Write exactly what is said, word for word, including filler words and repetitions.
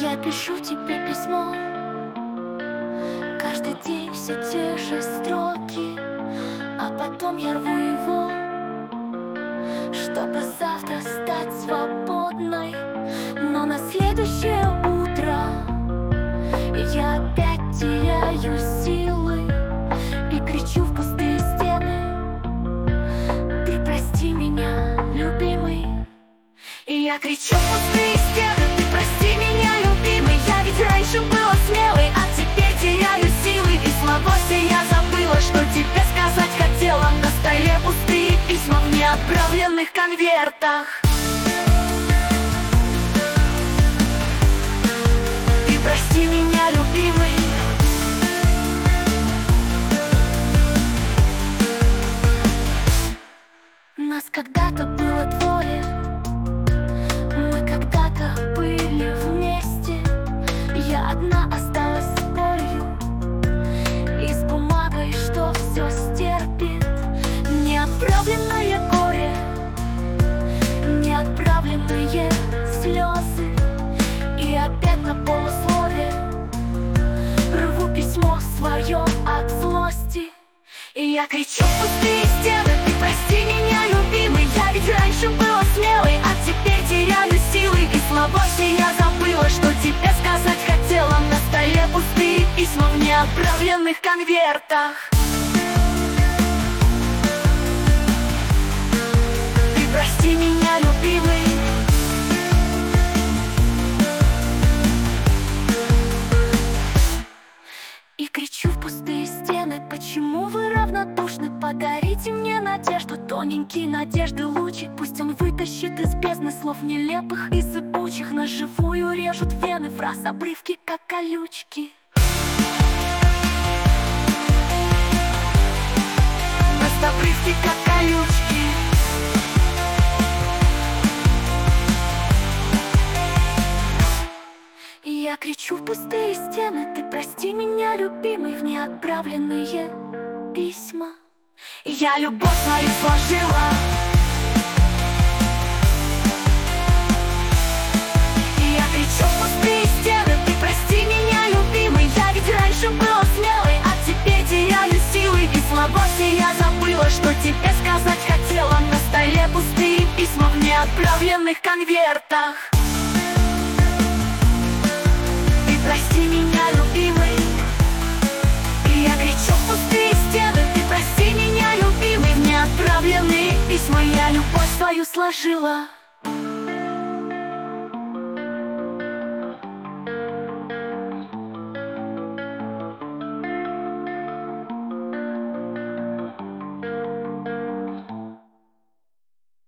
Я пишу тебе письмо, каждый день все те же строки, а потом я рву его, чтобы завтра стать свободной. Но на следующее утро я опять теряю силы и кричу в пустые стены: ты прости меня, любимый. И я кричу в пустые стены: ты прости меня, любимый. Я ведь раньше была смелой, а теперь теряю силы. И слова все я забыла, что тебе сказать хотела. На столе пустые письма в неотправленных конвертах. Ты прости меня, любимый. Нас когда-то было двое, мы когда-то были вместе. Я одна осталась с болью и с бумагой, что все стерпит. Неотправленное горе, неотправленные слезы. И опять на полуслове рву письмо свое от злости. И я кричу в пустые стены: ты прости меня, любимый. Я ведь раньше была смелой, а теперь теряю силы. И слова все я забыла, что тебе сказать хотела. На столе пустые письма в неотправленных конвертах. Ты прости меня, любимый. И кричу в пустые стены: почему вы равнодушны? Подарите мне надежду, тоненький надежды лучик. Пусть он вытащит из бездны слов нелепых и сыпучих. На живую режут вены фраз, обрывки, как колючки. Просто обрывки, как колючки. И я кричу в пустые стены: ты прости меня, любимый. В неотправленные письма я любовь свою сложила. И я кричу в пустые стены: ты прости меня, любимый. Я ведь раньше была смелой, а теперь теряю силы. И слова все я забыла, что тебе сказать хотела. На столе пустые письма в неотправленных конвертах. Прости меня, любимый. И я кричу в пустые стены: ты прости меня, любимый. В неотправленные письма я любовь свою сложила.